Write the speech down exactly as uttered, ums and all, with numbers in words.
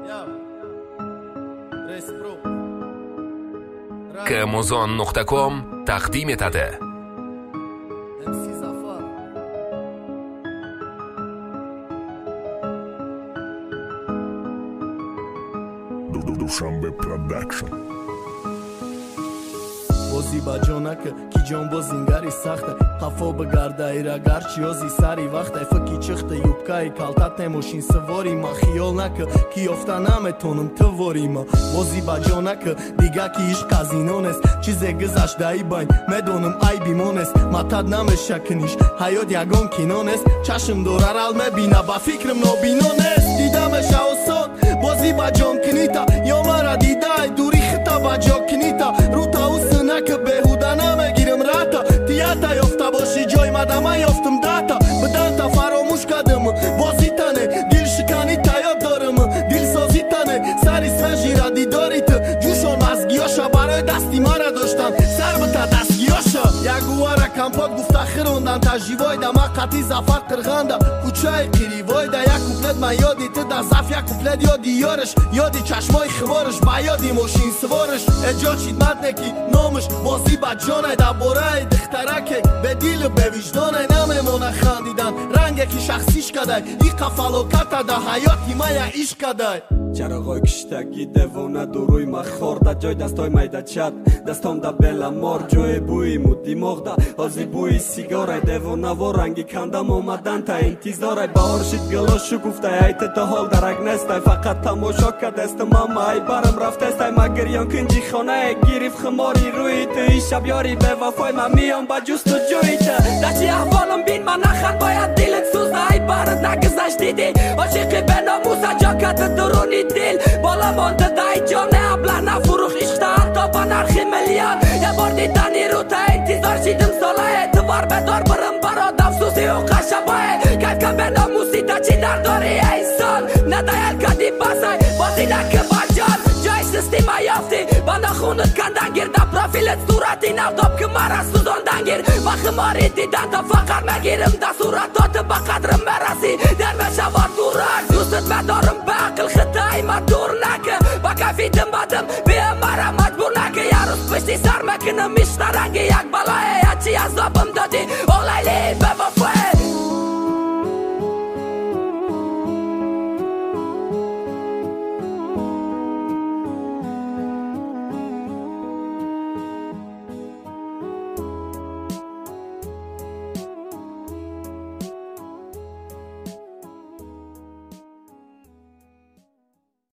کموزون نقطه کام تقدیم etadi. Dushanbe Production. بازی با جانکه کی جان بازینگاری سخته خفا بگرده ایرا گرچی ازی سری وقته فکی چخته یوبکای کالتات نموشین سواری ما خیال نکه کی افتا نمیتونم تواری ما بازی با جانکه دیگه کی ایش قزینونست چیزه گذشته ای باین میدونم ای بیمونست ما تد نمیشکنیش حیات یگان کینونست چشم دورر ال میبینه با فکرم نابینونست دیدمش اوسان بازی با جان کنیتا یا مرا دیده دوری خطا با جا کنیتا رو تا که بهوده نمیگیرم راتا تیاتا یافته باشی جای مدامه یافتم داتا بداتا فراموش کردم بازی تنه دل شکانی تایاب دارم دل سازی تنه سری سوژی را دیداری تو جوشان مزگیاشا برای دستی ما را داشتن سر بتا دستگیاشا یگوارا کمپات گفته خیروندن تجیوای دا ما قطی زفر قرغنده کوچه قیریوای دا یک کوپلت من یادی تو دا زف یک کوپلت یادی یارش یادی چشمای خوارش با یادی ماشین سوارش اجا چید مدنکی نامش بازی با جانه دا برای دخترکه به دیل به وجدانه نمیمونه خندیدن رنگه که شخصیش کده ای قفلوکت دا حیاتی ما یا ایش کده چراغای کشتگی دوونه دوروی ما خورده جای دستای میده چد دستام دا بلا مار جای بوی مو دیماغ دا آزی بوی سیگاره دوونه و رنگی کندم اومدن تا انتظاره بهار شید گلاشو گفته ایت تا حال درک نسته فقط تماشا که دست ماما ای برم رفته استه مگر یان کنجی خانه گیریف خماری روی تو ای شب یاری به وفای من میام با جست و جوی تو دچی احوالم بین من نخند باید دیلت سوزه ای برد نگذشت دیدی عاشقی به ناموسه جاکت درونی دل بالا مانده دای جانه ابله نفروخ اشته حتی با نرخی میلیون یه بار دیدنی رو تا انتظار شیدم ساله اعتبار بدار برم براد افسوسی و قشبای کت کم به ناموسی تا چی در داری ای سال ندایل کدی بسای بازی نکه با جان جای سیستیم یافتی با نخوندت کندن گیر دا پروفیلت صورتی نرداب که مرا سوزاندن گیر با خماری دیدن تا فقر مگیرم دا صورتات با قدرم برسی در مشوار دوران دوستت بدارم به عقل خطایی ما دور نکه با کفیدم بدم بیا مرا مجبور نکه یه روز پشتی سر مکنم اشترنگ یک بلای